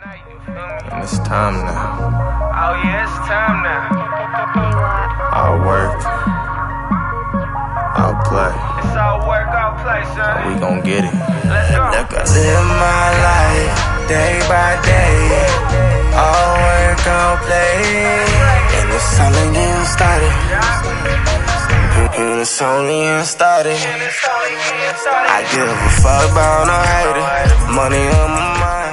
And it's time now. Oh yeah, it's time now. I'll work, I'll play. It's all work, all play, son. We gon' get it. Let's go. Look, I live my life day by day. All work, all play. And it's only getting started. And it's only getting started. I give a fuck about no hater. Money on my mind.